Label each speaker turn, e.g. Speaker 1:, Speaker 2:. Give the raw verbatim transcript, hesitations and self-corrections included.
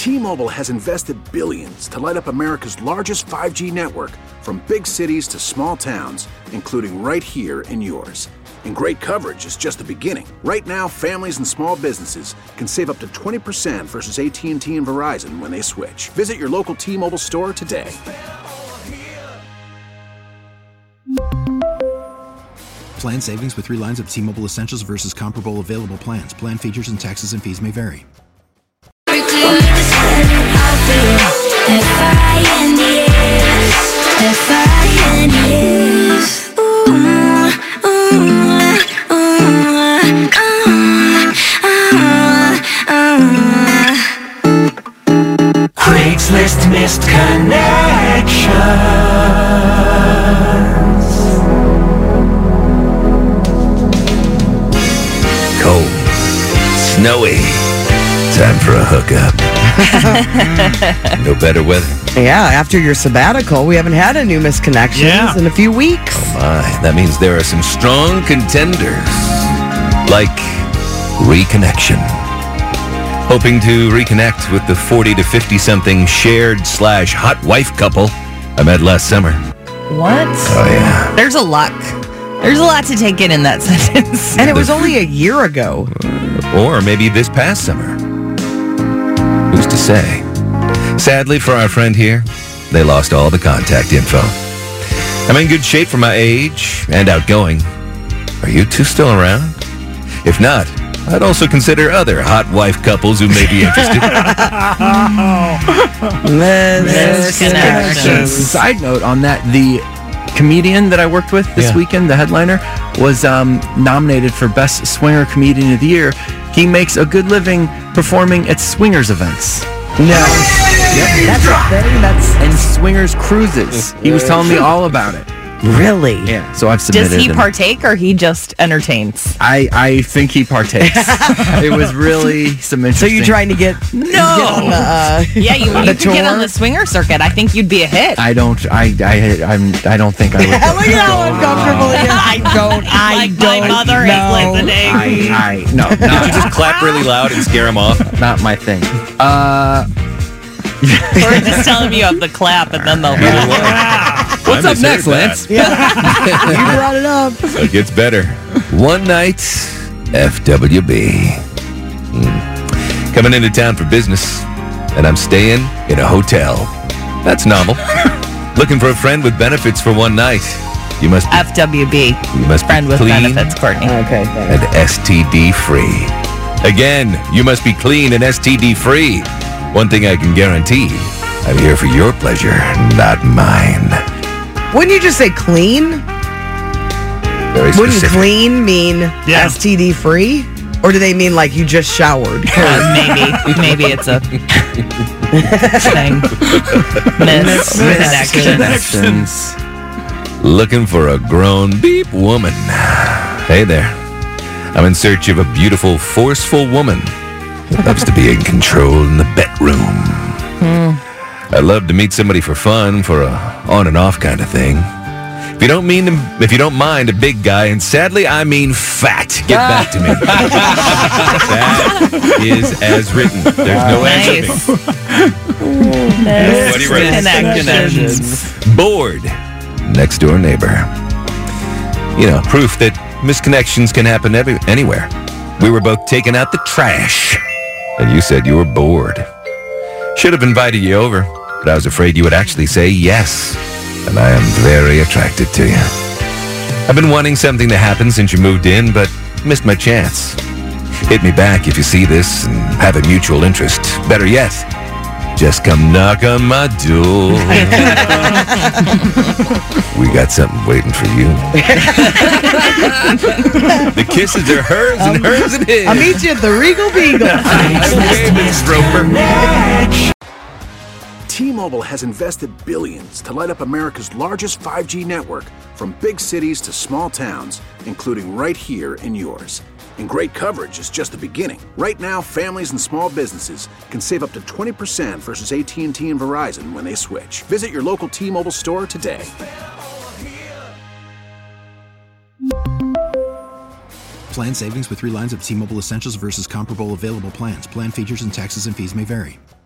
Speaker 1: T-Mobile has invested billions to light up America's largest five G network, from big cities to small towns, including right here in yours. And great coverage is just the beginning. Right now, families and small businesses can save up to twenty percent versus A T and T and Verizon when they switch. Visit your local T-Mobile store today.
Speaker 2: Plan savings with three lines of T-Mobile Essentials versus comparable available plans. Plan features and taxes and fees may vary.
Speaker 3: Craigslist missed connections.
Speaker 4: Cold, snowy, time for a hookup. No better weather.
Speaker 5: Yeah, after your sabbatical, we haven't had a new misconnections
Speaker 6: Yeah.
Speaker 5: in a few weeks.
Speaker 4: Oh my, that means there are some strong contenders, like Reconnection. Hoping to reconnect with the forty to fifty-something shared slash hot wife couple I met last summer.
Speaker 7: What?
Speaker 4: Oh, yeah.
Speaker 7: There's a lot. There's a lot to take in in that sentence.
Speaker 5: And it was only a year ago.
Speaker 4: Or maybe this past summer. Who's to say? Sadly for our friend here, they lost all the contact info. I'm in good shape for my age and outgoing. Are you two still around? If not, I'd also consider other hot wife couples who may be interested.
Speaker 7: Misconnections.
Speaker 6: Side note on that, the comedian that I worked with this
Speaker 4: Yeah.
Speaker 6: weekend, the headliner, was um, nominated for Best Swinger Comedian of the Year. He makes a good living performing at swingers events.
Speaker 5: No. Yep. That's a thing. That's
Speaker 6: And swingers cruises. He was telling me all about it.
Speaker 5: really.
Speaker 6: Yeah, so I've submitted
Speaker 7: Does he
Speaker 6: him.
Speaker 7: partake or he just entertains?
Speaker 6: I, I think he partakes. It was really some
Speaker 5: So
Speaker 6: interesting.
Speaker 5: you're trying to get
Speaker 7: No.
Speaker 5: get on the, uh,
Speaker 7: Yeah, you, you
Speaker 5: the
Speaker 7: could get on
Speaker 5: tour?
Speaker 7: the swinger circuit. I think you'd be a hit.
Speaker 6: I don't. I. I. I'm. I don't think I would.
Speaker 5: Look at how uncomfortable he is. I don't. I
Speaker 7: Like
Speaker 5: don't.
Speaker 7: my mother
Speaker 5: know.
Speaker 7: ain't listening.
Speaker 6: I. I. No.
Speaker 4: Did you
Speaker 6: Not,
Speaker 4: just clap really loud and scare him off?
Speaker 6: not my thing. Uh.
Speaker 7: We're just telling you of the clap and then they'll
Speaker 6: What's
Speaker 4: I
Speaker 6: up next,
Speaker 4: misheard
Speaker 6: Lance?
Speaker 5: Yeah. You brought it up.
Speaker 4: It gets better. One night, F W B. Hmm. Coming into town for business, and I'm staying in a hotel. That's novel. Looking for a friend with benefits for one night. You must be,
Speaker 7: F W B.
Speaker 4: you must
Speaker 7: Friend
Speaker 4: be
Speaker 7: with
Speaker 4: clean
Speaker 7: benefits, Courtney.
Speaker 5: Okay.
Speaker 4: and S T D free. Again, you must be clean and S T D free. One thing I can guarantee, I'm here for your pleasure, not mine.
Speaker 5: Wouldn't you just say clean?
Speaker 4: Very
Speaker 5: Wouldn't
Speaker 4: specific.
Speaker 5: clean mean
Speaker 6: Yeah.
Speaker 5: S T D free? Or do they mean like you just showered?
Speaker 7: Uh, maybe. Maybe it's a thing. Misconnection.
Speaker 6: Connections.
Speaker 4: Looking for a grown beep woman. Hey there. I'm in search of a beautiful, forceful woman who loves to be in control in the bedroom. I love to meet somebody for fun, for a on and off kind of thing. If you don't mean, to, if you don't mind, a big guy, and sadly I mean fat. Get back to me. That is as written. There's no answer.
Speaker 7: Nice.
Speaker 4: What do you write?
Speaker 7: Misconnections.
Speaker 4: Bored. Next door neighbor. You know, proof that misconnections can happen every, anywhere. We were both taking out the trash, and you said you were bored. Should have invited you over, but I was afraid you would actually say yes, and I am very attracted to you. I've been wanting something to happen since you moved in, but missed my chance. Hit me back if you see this and have a mutual interest. Better yet, just come knock on my door. We got something waiting for you. The kisses are hers and hers and his.
Speaker 5: I'll meet you at the Regal Beagle.
Speaker 4: Okay, Miss Roper.
Speaker 1: T-Mobile has invested billions to light up America's largest five G network, from big cities to small towns, including right here in yours. And great coverage is just the beginning. Right now, families and small businesses can save up to twenty percent versus A T and T and Verizon when they switch. Visit your local T-Mobile store today.
Speaker 2: Plan savings with three lines of T-Mobile Essentials versus comparable available plans. Plan features and taxes and fees may vary.